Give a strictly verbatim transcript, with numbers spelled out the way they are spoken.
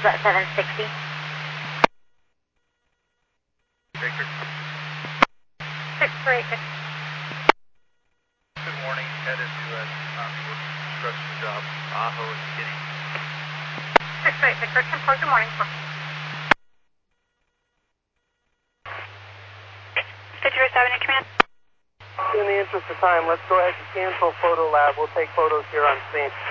about seven sixty. Baker. six three. Good morning. Headed to a Concord construction job, Ajo and Kitty. six three, Victor. ten four, good morning. fifty-four seven in command. In the interest of time, let's go ahead and cancel Photo Lab. We'll take photos here on scene.